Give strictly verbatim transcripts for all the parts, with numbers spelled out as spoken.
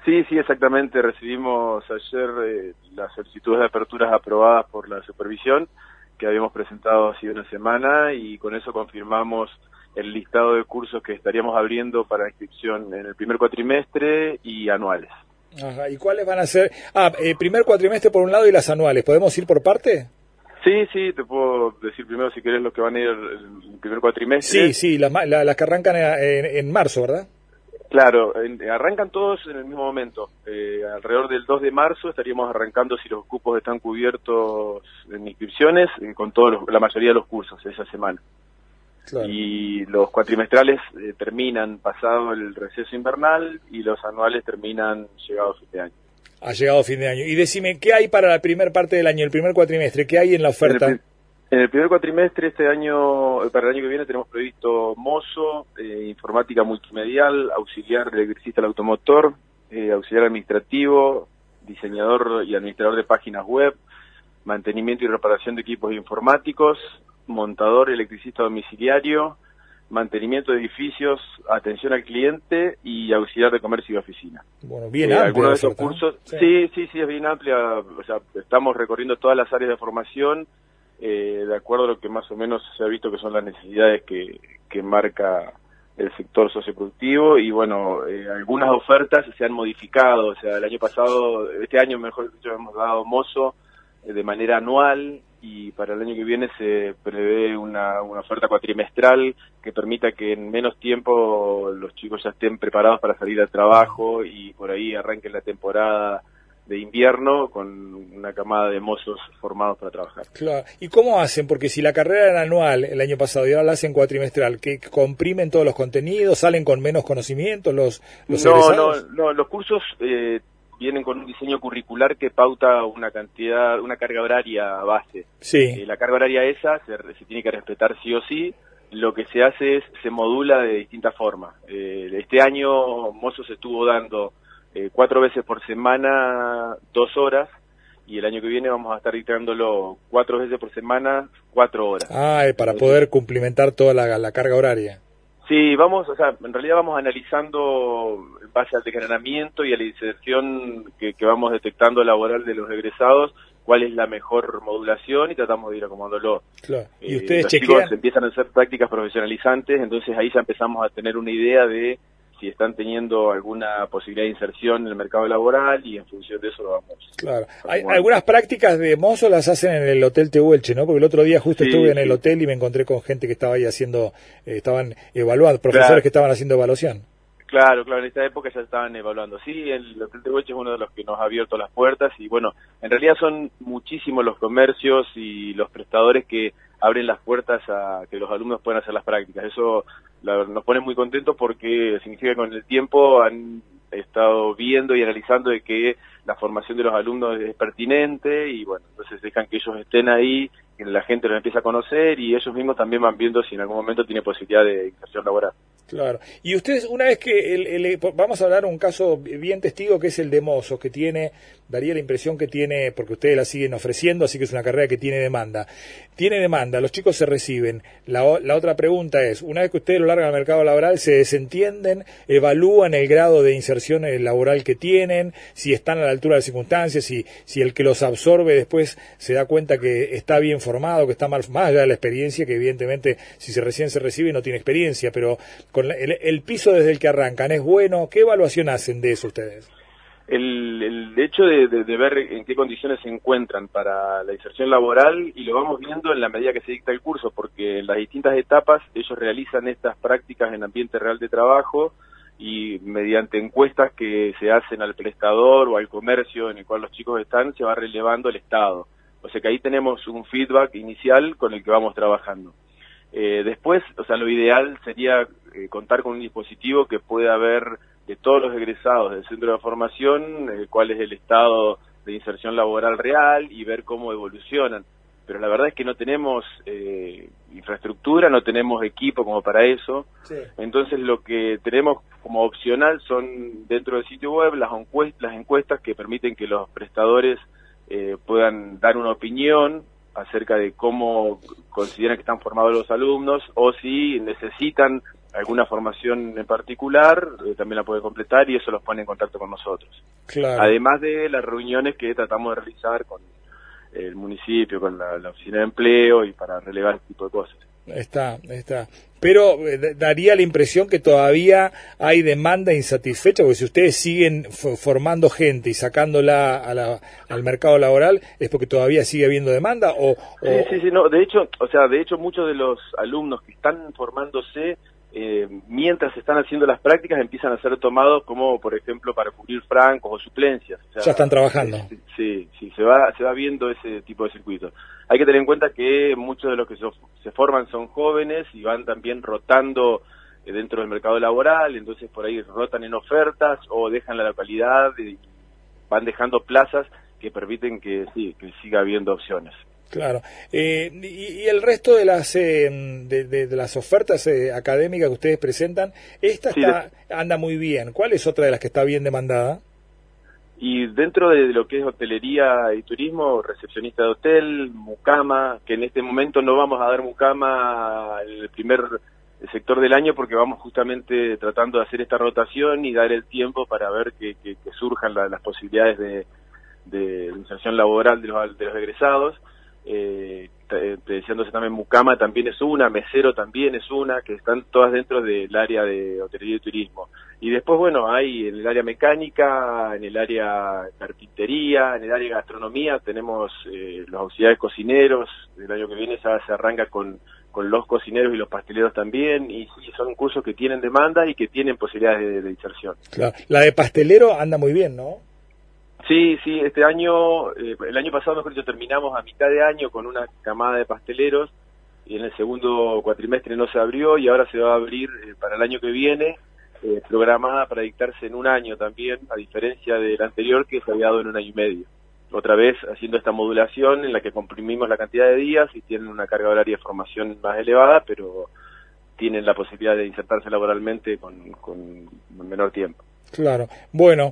Sí, sí, exactamente. Recibimos ayer eh, las solicitudes de aperturas aprobadas por la supervisión que habíamos presentado hace una semana y con eso confirmamos el listado de cursos que estaríamos abriendo para inscripción en el primer cuatrimestre y anuales. Ajá. ¿Y cuáles van a ser? Ah, eh, primer cuatrimestre por un lado y las anuales. ¿Podemos ir por parte? Sí, sí, te puedo decir primero si querés los que van a ir el primer cuatrimestre. Sí, sí, las, la, las que arrancan en, en marzo, ¿verdad? Claro, en, arrancan todos en el mismo momento. Eh, alrededor del dos de marzo estaríamos arrancando, si los cupos están cubiertos en inscripciones, eh, con todos los, la mayoría de los cursos esa semana. Claro. Y los cuatrimestrales eh, terminan pasado el receso invernal y los anuales terminan llegado fin de año. Ha llegado fin de año. Y decime, ¿qué hay para la primera parte del año, el primer cuatrimestre? ¿Qué hay en la oferta? En el, en el primer cuatrimestre este año, para el año que viene, tenemos previsto mozo, eh, informática multimedial, auxiliar electricista del automotor, eh, auxiliar administrativo, diseñador y administrador de páginas web, mantenimiento y reparación de equipos informáticos, montador electricista domiciliario, mantenimiento de edificios, atención al cliente y auxiliar de comercio y oficina. Bueno, bien eh, amplia. Algunos de esos oferta, cursos, ¿no? Sí. sí, sí, sí, es bien amplia. O sea, estamos recorriendo todas las áreas de formación eh, de acuerdo a lo que más o menos se ha visto que son las necesidades que, que marca el sector socioproductivo y bueno, eh, algunas ofertas se han modificado. O sea, el año pasado, este año mejor dicho, hemos dado mozo eh, de manera anual y para el año que viene se prevé una, una oferta cuatrimestral que permita que en menos tiempo los chicos ya estén preparados para salir al trabajo y por ahí arranquen la temporada de invierno con una camada de mozos formados para trabajar. Claro. ¿Y cómo hacen? Porque si la carrera era anual el año pasado y ahora la hacen cuatrimestral, ¿que comprimen todos los contenidos, salen con menos conocimientos los, los no, egresados? No, no, los cursos eh, vienen con un diseño curricular que pauta una cantidad, una carga horaria base. Sí. Eh, la carga horaria esa se, se tiene que respetar sí o sí. Lo que se hace es, se modula de distintas formas. Eh, este año mozo se estuvo dando eh, cuatro veces por semana, dos horas, y el año que viene vamos a estar dictándolo cuatro veces por semana, cuatro horas. Ah, para Entonces, poder cumplimentar toda la, la carga horaria. Sí, vamos, o sea, en realidad vamos analizando en base al desgranamiento y a la inserción que, que vamos detectando laboral de los egresados, cuál es la mejor modulación y tratamos de ir acomodándolo. Claro. ¿Y eh, ustedes los chequean? chicos empiezan a hacer prácticas profesionalizantes, entonces ahí ya empezamos a tener una idea de si están teniendo alguna posibilidad de inserción en el mercado laboral y en función de eso lo vamos. Claro. Hay, algunas prácticas de mozo las hacen en el Hotel Tehuelche, ¿no? Porque el otro día justo sí, estuve en el sí. hotel y me encontré con gente que estaba ahí haciendo, eh, estaban evaluando, profesores claro. que estaban haciendo evaluación. Claro, claro, en esta época ya estaban evaluando. Sí, el Hotel Tehuelche es uno de los que nos ha abierto las puertas y bueno, en realidad son muchísimos los comercios y los prestadores que abren las puertas a que los alumnos puedan hacer las prácticas. Eso la, nos pone muy contentos porque significa que con el tiempo han estado viendo y analizando de que la formación de los alumnos es pertinente y bueno, entonces dejan que ellos estén ahí, que la gente los empieza a conocer y ellos mismos también van viendo si en algún momento tiene posibilidad de inserción laboral. Claro. Y ustedes, una vez que, el, el, vamos a hablar de un caso bien testigo que es el de mozos, que tiene, daría la impresión que tiene, porque ustedes la siguen ofreciendo, así que es una carrera que tiene demanda. Tiene demanda, los chicos se reciben. La, la otra pregunta es, una vez que ustedes lo largan al mercado laboral, se desentienden, evalúan el grado de inserción laboral que tienen, si están a la altura de las circunstancias, si, si el que los absorbe después se da cuenta que está bien formado, que está mal, más allá de la experiencia, que evidentemente si se recién se recibe no tiene experiencia, pero con el, el piso desde el que arrancan es bueno. ¿Qué evaluación hacen de eso ustedes? El, el hecho de, de, de ver en qué condiciones se encuentran para la inserción laboral y lo vamos viendo en la medida que se dicta el curso, porque en las distintas etapas ellos realizan estas prácticas en ambiente real de trabajo y mediante encuestas que se hacen al prestador o al comercio en el cual los chicos están, se va relevando el estado. O sea que ahí tenemos un feedback inicial con el que vamos trabajando. Eh, después, o sea, lo ideal sería eh, contar con un dispositivo que pueda ver de todos los egresados del centro de formación eh, cuál es el estado de inserción laboral real y ver cómo evolucionan. Pero la verdad es que no tenemos eh, infraestructura, no tenemos equipo como para eso. Sí. Entonces lo que tenemos como opcional son dentro del sitio web las encuestas, las encuestas que permiten que los prestadores eh, puedan dar una opinión acerca de cómo consideran que están formados los alumnos o si necesitan alguna formación en particular, eh, también la puede completar y eso los pone en contacto con nosotros. Claro. Además de las reuniones que tratamos de realizar con el municipio, con la, la oficina de empleo y para relevar este tipo de cosas. Está, está. Pero eh, daría la impresión que todavía hay demanda insatisfecha, porque si ustedes siguen f formando gente y sacándola a la, al mercado laboral, ¿es porque todavía sigue habiendo demanda? O, o... Sí, sí, sí, no, de hecho, o sea, de hecho muchos de los alumnos que están formándose, eh, mientras están haciendo las prácticas, empiezan a ser tomados como, por ejemplo, para cubrir francos o suplencias. O sea, ya están trabajando. Eh, sí, sí, se va, se va viendo ese tipo de circuito. Hay que tener en cuenta que muchos de los que so, se forman son jóvenes y van también rotando eh, dentro del mercado laboral, entonces por ahí rotan en ofertas o dejan la localidad y van dejando plazas que permiten que sí, que siga habiendo opciones. Claro. Eh, y, y el resto de las eh, de, de, de las ofertas eh, académicas que ustedes presentan, esta sí, está, de... anda muy bien. ¿Cuál es otra de las que está bien demandada? Y dentro de lo que es hotelería y turismo, recepcionista de hotel, mucama, que en este momento no vamos a dar mucama en el primer sector del año porque vamos justamente tratando de hacer esta rotación y dar el tiempo para ver que, que, que surjan la, las posibilidades de, de inserción laboral de los, de los egresados. Eh, deseándose también mucama también es una, mesero también es una, que están todas dentro del área de hotelería y turismo. Y después, bueno, hay en el área mecánica, en el área carpintería, en el área gastronomía, tenemos eh, los auxiliares cocineros, el año que viene ya se arranca con, con los cocineros y los pasteleros también, y sí, son cursos que tienen demanda y que tienen posibilidades de, de inserción. Claro. La de pastelero anda muy bien, ¿no? Sí, sí, este año, eh, el año pasado, mejor dicho, terminamos a mitad de año con una camada de pasteleros y en el segundo cuatrimestre no se abrió y ahora se va a abrir eh, para el año que viene, eh, programada para dictarse en un año también, a diferencia del anterior que se había dado en un año y medio. Otra vez haciendo esta modulación en la que comprimimos la cantidad de días y tienen una carga horaria de formación más elevada, pero tienen la posibilidad de insertarse laboralmente con, con menor tiempo. Claro. Bueno,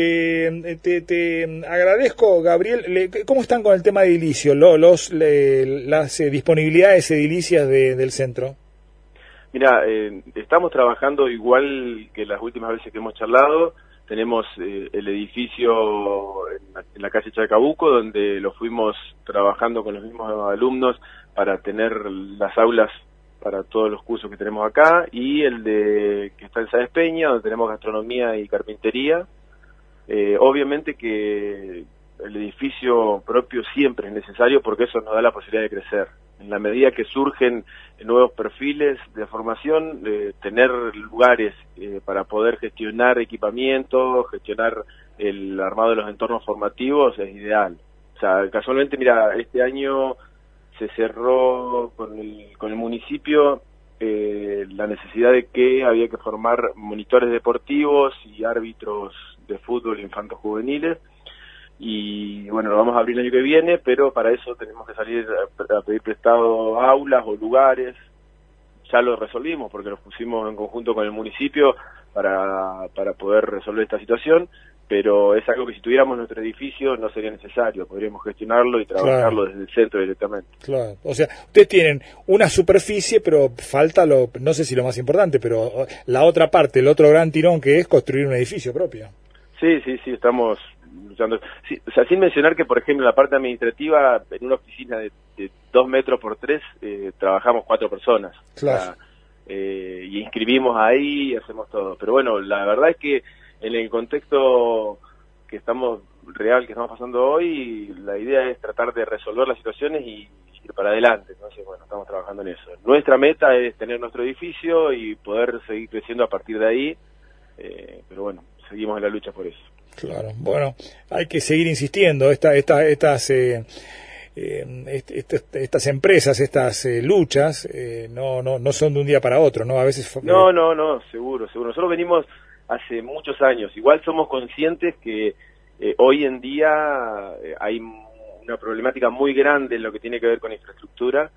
eh, te, te agradezco, Gabriel. Le, ¿Cómo están con el tema de edilicio, los, los, le, las eh, disponibilidades edilicias de, del centro? Mira, eh, estamos trabajando igual que las últimas veces que hemos charlado. Tenemos eh, el edificio en la, en la calle Chacabuco, donde lo fuimos trabajando con los mismos alumnos para tener las aulas para todos los cursos que tenemos acá, y el de que está en Sáenz Peña, donde tenemos gastronomía y carpintería. Eh, obviamente que el edificio propio siempre es necesario porque eso nos da la posibilidad de crecer. En la medida que surgen nuevos perfiles de formación, eh, tener lugares eh, para poder gestionar equipamiento, gestionar el armado de los entornos formativos es ideal. O sea, casualmente, mira, este año se cerró con el, con el municipio eh, la necesidad de que había que formar monitores deportivos y árbitros de fútbol infantos juveniles, y bueno, lo vamos a abrir el año que viene, pero para eso tenemos que salir a, a pedir prestado aulas o lugares. Ya lo resolvimos porque nos pusimos en conjunto con el municipio para, para poder resolver esta situación, pero es algo que si tuviéramos nuestro edificio no sería necesario, podríamos gestionarlo y trabajarlo, claro, desde el centro directamente. Claro, o sea, ustedes tienen una superficie, pero falta lo, no sé si lo más importante, pero la otra parte, el otro gran tirón que es construir un edificio propio. Sí, sí, sí, estamos luchando. Sí, o sea, sin mencionar que, por ejemplo, en la parte administrativa, en una oficina de, de dos metros por tres, eh, trabajamos cuatro personas. Claro. O sea, eh, y inscribimos ahí y hacemos todo. Pero bueno, la verdad es que en el contexto que estamos real, que estamos pasando hoy, la idea es tratar de resolver las situaciones y ir para adelante. Entonces, bueno, estamos trabajando en eso. Nuestra meta es tener nuestro edificio y poder seguir creciendo a partir de ahí, eh, pero bueno, seguimos en la lucha por eso. Claro, bueno, hay que seguir insistiendo. Esta, esta, estas, eh, eh, est, est, estas empresas, estas eh, luchas, eh, no, no, no son de un día para otro, ¿no? A veces. Eh... No, no, no, seguro, seguro. Nosotros venimos hace muchos años. Igual somos conscientes que eh, hoy en día eh, hay una problemática muy grande en lo que tiene que ver con infraestructura,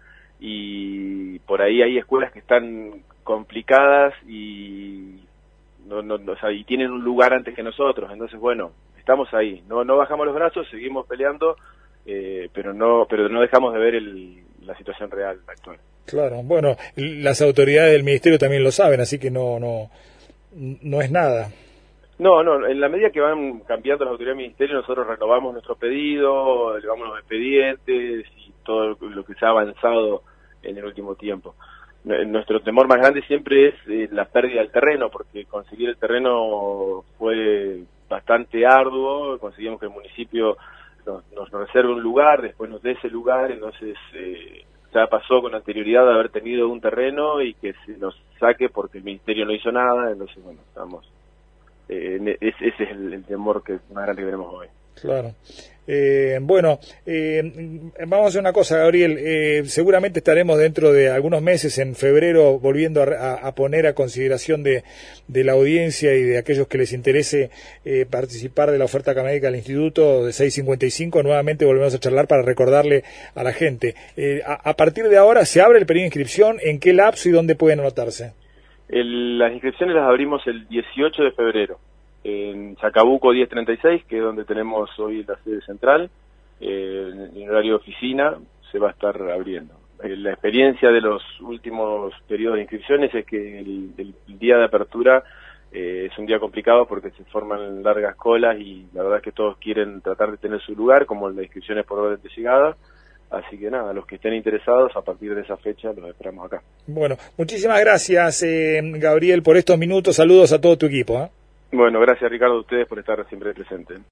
y por ahí hay escuelas que están complicadas y no, no, no, o sea, y tienen un lugar antes que nosotros. Entonces, bueno, estamos ahí, no no bajamos los brazos, seguimos peleando, eh, pero no pero no dejamos de ver el, la situación real actual. Claro, bueno, las autoridades del ministerio también lo saben, así que no, no, no es nada. No, no, en la medida que van cambiando las autoridades del ministerio, nosotros renovamos nuestro pedido, elevamos los expedientes y todo lo que se ha avanzado en el último tiempo. Nuestro temor más grande siempre es eh, la pérdida del terreno, porque conseguir el terreno fue bastante arduo, conseguimos que el municipio nos, nos reserve un lugar, después nos dé ese lugar, entonces eh, ya pasó con anterioridad de haber tenido un terreno y que se nos saque porque el ministerio no hizo nada, entonces bueno, estamos, eh, ese, ese es el, el temor que más grande que tenemos hoy. Claro. Eh, bueno, eh, vamos a hacer una cosa, Gabriel. Eh, seguramente estaremos dentro de algunos meses, en febrero, volviendo a, a poner a consideración de, de la audiencia y de aquellos que les interese eh, participar de la oferta académica del Instituto de seiscientos cincuenta y cinco. Nuevamente volvemos a charlar para recordarle a la gente. Eh, a, a partir de ahora, ¿se abre el periodo de inscripción? ¿En qué lapso y dónde pueden anotarse? El, las inscripciones las abrimos el dieciocho de febrero. En Chacabuco diez treinta y seis, que es donde tenemos hoy la sede central, eh, en horario de oficina se va a estar abriendo. Eh, la experiencia de los últimos periodos de inscripciones es que el, el, el día de apertura eh, es un día complicado porque se forman largas colas y la verdad es que todos quieren tratar de tener su lugar, como la inscripción es por orden de llegada. Así que nada, los que estén interesados, a partir de esa fecha los esperamos acá. Bueno, muchísimas gracias, eh, Gabriel, por estos minutos. Saludos a todo tu equipo, ¿eh? Bueno, gracias Ricardo a ustedes por estar siempre presentes.